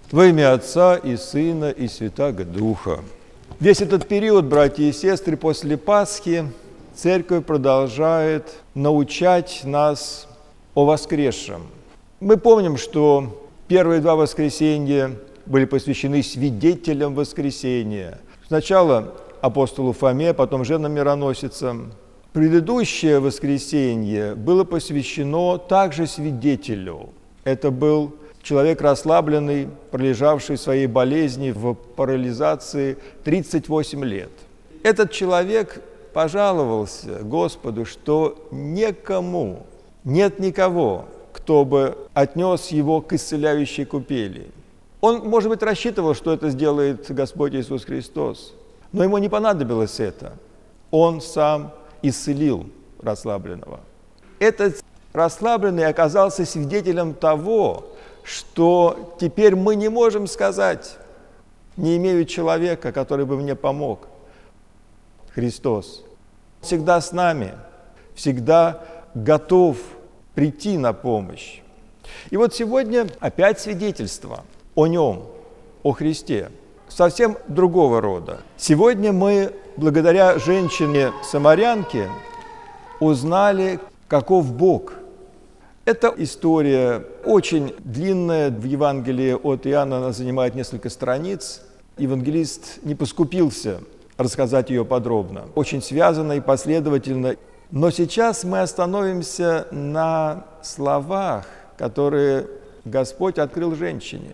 Во имя Отца и Сына и Святаго Духа. Весь этот период, братья и сестры, после Пасхи Церковь продолжает научать нас о воскресшем. Мы помним, что первые два воскресенья были посвящены свидетелям воскресения. Сначала апостолу Фоме, потом женам мироносицам. Предыдущее воскресенье было посвящено также свидетелю. Это был человек расслабленный, пролежавший в своей болезни в парализации 38 лет. Этот человек пожаловался Господу, что некому, нет никого, кто бы отнес его к исцеляющей купели. Он, может быть, рассчитывал, что это сделает Господь Иисус Христос, но ему не понадобилось это. Он сам исцелил расслабленного. Этот расслабленный оказался свидетелем того, что теперь мы не можем сказать: не имею человека, который бы мне помог. Христос всегда с нами, всегда готов прийти на помощь. И вот сегодня опять свидетельство о Нем, о Христе, совсем другого рода. Сегодня мы, благодаря женщине-самарянке, узнали, каков Бог. Эта история очень длинная, в Евангелии от Иоанна она занимает несколько страниц. Евангелист не поскупился рассказать ее подробно. Очень связано и последовательно. Но сейчас мы остановимся на словах, которые Господь открыл женщине.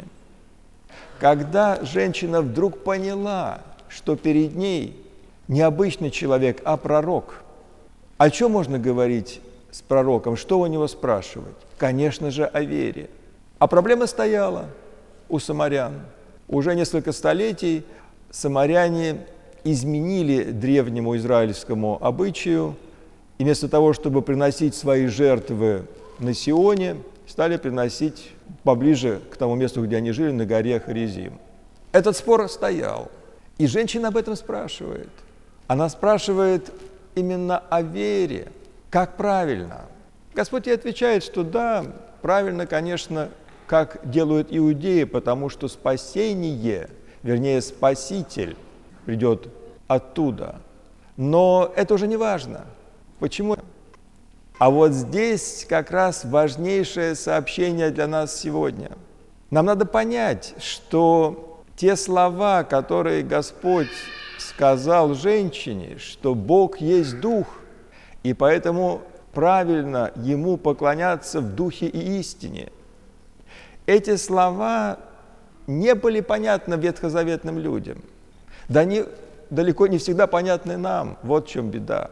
Когда женщина вдруг поняла, что перед ней не обычный человек, а пророк. О чем можно говорить с пророком? Что у него спрашивать? Конечно же, о вере. А проблема стояла у самарян. Уже несколько столетий самаряне изменили древнему израильскому обычаю, и вместо того, чтобы приносить свои жертвы на Сионе, стали приносить поближе к тому месту, где они жили, на горе Хорезим. Этот спор стоял, и женщина об этом спрашивает. Она спрашивает именно о вере. Как правильно? Господь ей отвечает, что да, правильно, конечно, как делают иудеи, потому что спасение, вернее, Спаситель придет оттуда. Но это уже не важно. Почему? А вот здесь как раз важнейшее сообщение для нас сегодня. Нам надо понять, что те слова, которые Господь сказал женщине, что Бог есть Дух, и поэтому правильно Ему поклоняться в Духе и истине. Эти слова не были понятны ветхозаветным людям. Да они далеко не всегда понятны нам. Вот в чем беда.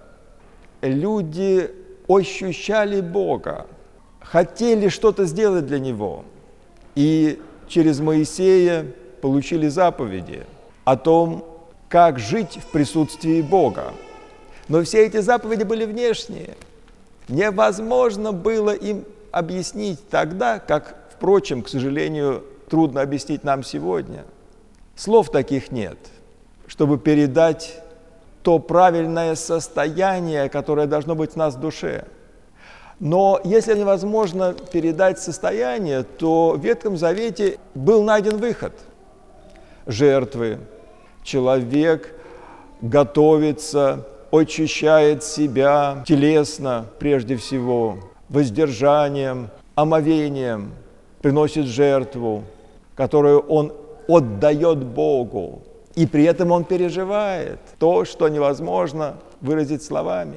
Люди ощущали Бога, хотели что-то сделать для Него. И через Моисея получили заповеди о том, как жить в присутствии Бога. Но все эти заповеди были внешние. Невозможно было им объяснить тогда, как, впрочем, к сожалению, трудно объяснить нам сегодня. Слов таких нет, чтобы передать то правильное состояние, которое должно быть в нас в душе. Но если невозможно передать состояние, то в Ветхом Завете был найден выход. Жертвы. Человек готовится, очищает себя телесно, прежде всего, воздержанием, омовением, приносит жертву, которую он отдает Богу. И при этом он переживает то, что невозможно выразить словами.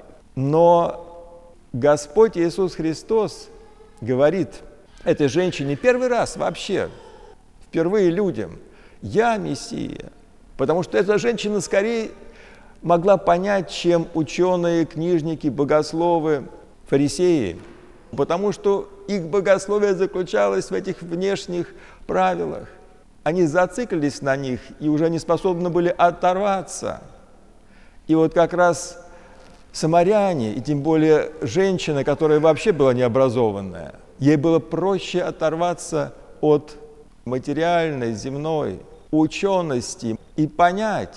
Но Господь Иисус Христос говорит этой женщине первый раз вообще, впервые людям: «Я Мессия». Потому что эта женщина скорее могла понять, чем ученые, книжники, богословы, фарисеи. Потому что их богословие заключалось в этих внешних правилах. Они зациклились на них и уже не способны были оторваться. И вот как раз самаряне, и тем более женщина, которая вообще была необразованная, ей было проще оторваться от материальной, земной учености и понять,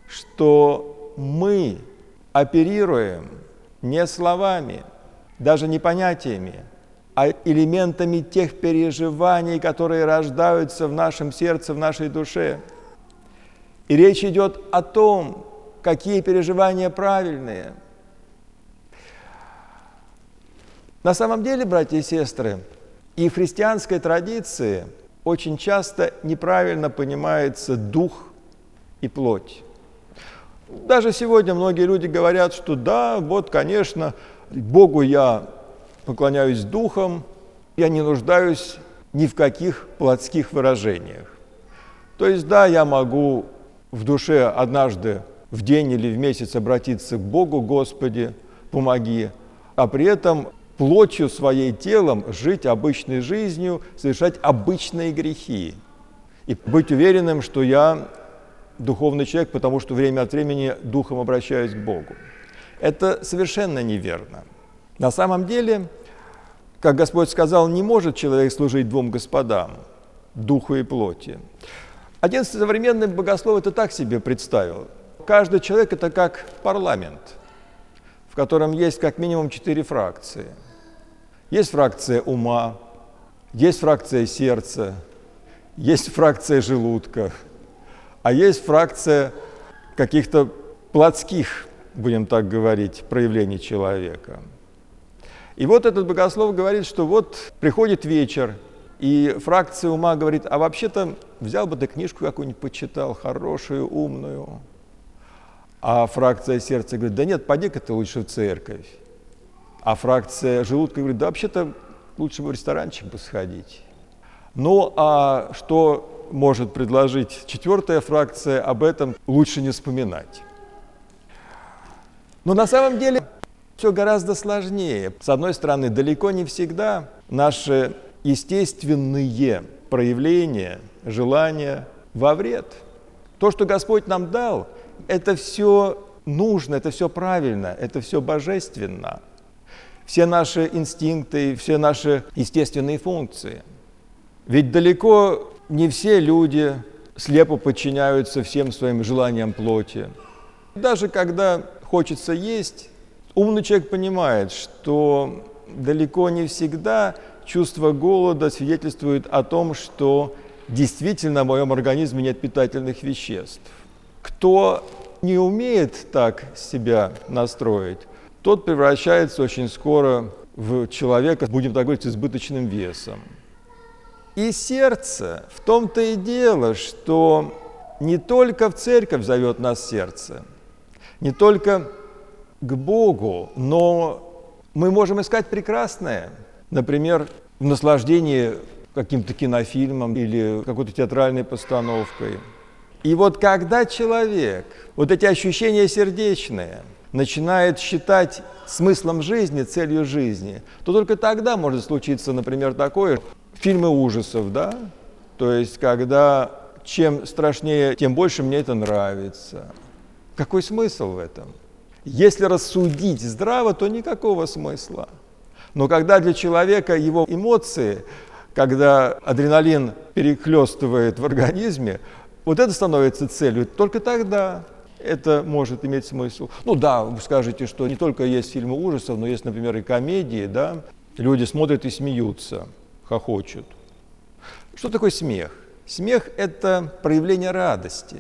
что мы оперируем не словами, даже не понятиями, а элементами тех переживаний, которые рождаются в нашем сердце, в нашей душе. И речь идет о том, какие переживания правильные. На самом деле, братья и сестры, и в христианской традиции очень часто неправильно понимается дух и плоть. Даже сегодня многие люди говорят, что да, вот, конечно, Богу я поклоняюсь духом, я не нуждаюсь ни в каких плотских выражениях. То есть, да, я могу в душе однажды в день или в месяц обратиться к Богу: Господи, помоги, а при этом плотью своей, телом жить обычной жизнью, совершать обычные грехи и быть уверенным, что я духовный человек, потому что время от времени духом обращаюсь к Богу. Это совершенно неверно. На самом деле, как Господь сказал, не может человек служить двум господам, духу и плоти. Один современный богослов это так себе представил. Каждый человек – это как парламент, в котором есть как минимум 4 фракции. Есть фракция ума, есть фракция сердца, есть фракция желудка, а есть фракция каких-то плотских, будем так говорить, проявлений человека. И вот этот богослов говорит, что вот приходит вечер, и фракция ума говорит: а вообще-то взял бы ты книжку какую-нибудь почитал, хорошую, умную. А фракция сердца говорит: да нет, поди-ка ты лучше в церковь. А фракция желудка говорит: да вообще-то лучше бы в ресторанчик бы сходить. Ну, а что может предложить 4-я фракция, об этом лучше не вспоминать. Но на самом деле все гораздо сложнее. С одной стороны, далеко не всегда наши естественные проявления, желания во вред. То, что Господь нам дал, это все нужно, это все правильно, это все божественно. Все наши инстинкты, все наши естественные функции. Ведь далеко не все люди слепо подчиняются всем своим желаниям плоти. Даже когда хочется есть, умный человек понимает, что далеко не всегда чувство голода свидетельствует о том, что действительно в моем организме нет питательных веществ. Кто не умеет так себя настроить, тот превращается очень скоро в человека, будем так говорить, с избыточным весом. И сердце, в том-то и дело, что не только в церковь зовет нас сердце, не только к Богу, но мы можем искать прекрасное, например, в наслаждении каким-то кинофильмом или какой-то театральной постановкой. И вот когда человек вот эти ощущения сердечные начинает считать смыслом жизни, целью жизни, то только тогда может случиться, например, такое, фильмы ужасов, да? То есть, когда чем страшнее, тем больше мне это нравится. Какой смысл в этом? Если рассудить здраво, то никакого смысла. Но когда для человека его эмоции, когда адреналин перехлестывает в организме, вот это становится целью, только тогда это может иметь смысл. Ну да, вы скажете, что не только есть фильмы ужасов, но есть, например, и комедии, да? Люди смотрят и смеются, хохочут. Что такое смех? Смех – это проявление радости.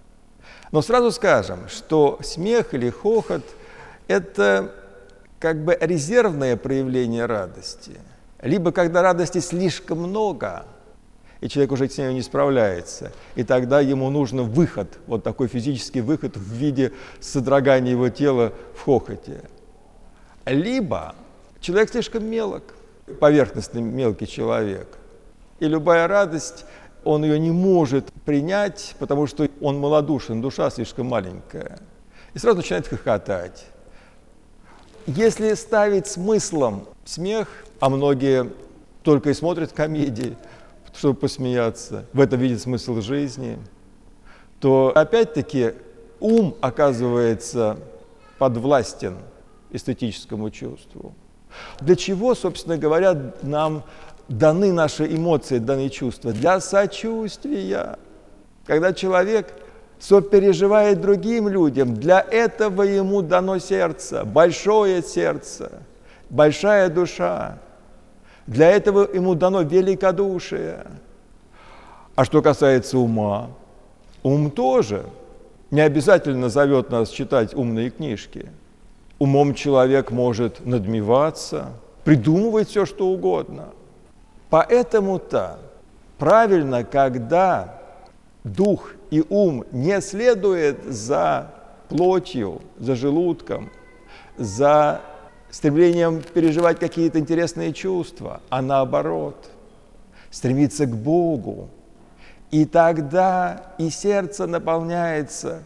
Но сразу скажем, что смех или хохот – это как бы резервное проявление радости. Либо когда радости слишком много, и человек уже с ней не справляется, и тогда ему нужен выход, вот такой физический выход в виде содрогания его тела в хохоте. Либо человек слишком мелок, поверхностный мелкий человек, и любая радость, он ее не может принять, потому что он малодушен, душа слишком маленькая, и сразу начинает хохотать. Если ставить смыслом смех, а многие только и смотрят комедии, чтобы посмеяться, в этом видят смысл жизни, то опять-таки ум оказывается подвластен эстетическому чувству. Для чего, собственно говоря, нам даны наши эмоции, даны чувства? Для сочувствия. Когда человек сопереживает другим людям, для этого ему дано сердце, большая душа. Для этого ему дано великодушие. А что касается ума, ум тоже не обязательно зовет нас читать умные книжки. Умом человек может надмеваться, придумывать все, что угодно. Поэтому-то правильно, когда дух и ум не следует за плотью, за желудком, за стремлением переживать какие-то интересные чувства, а наоборот, стремиться к Богу. И тогда и сердце наполняется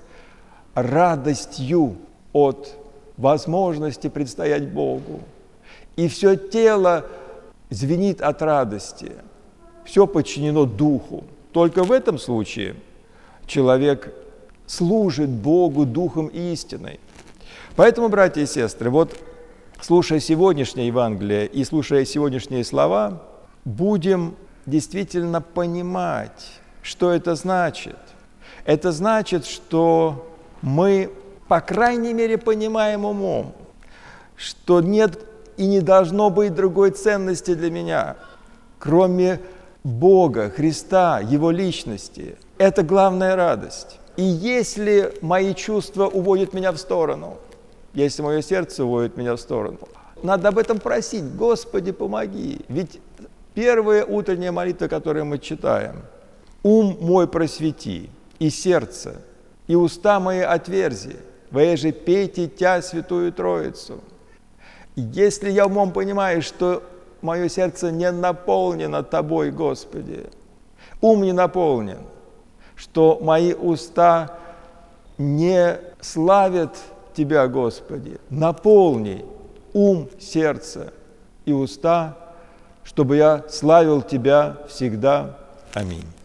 радостью от возможности предстоять Богу. И все тело звенит от радости, все подчинено Духу. Только в этом случае человек служит Богу Духом истиной. Поэтому, братья и сестры, вот слушая сегодняшнее Евангелие и слушая сегодняшние слова, будем действительно понимать, что это значит. Это значит, что мы, по крайней мере, понимаем умом, что нет и не должно быть другой ценности для меня, кроме Бога, Христа, Его личности. Это главная радость. И если мои чувства уводят меня в сторону, если мое сердце уводит меня в сторону, надо об этом просить. Господи, помоги. Ведь первая утренняя молитва, которую мы читаем: «Ум мой просвети, и сердце, и уста мои отверзи, воеже пейте Тя, Святую Троицу». Если я умом понимаю, что мое сердце не наполнено Тобой, Господи, ум не наполнен, что мои уста не славят Тебя, Господи, наполни ум, сердце и уста, чтобы я славил Тебя всегда. Аминь.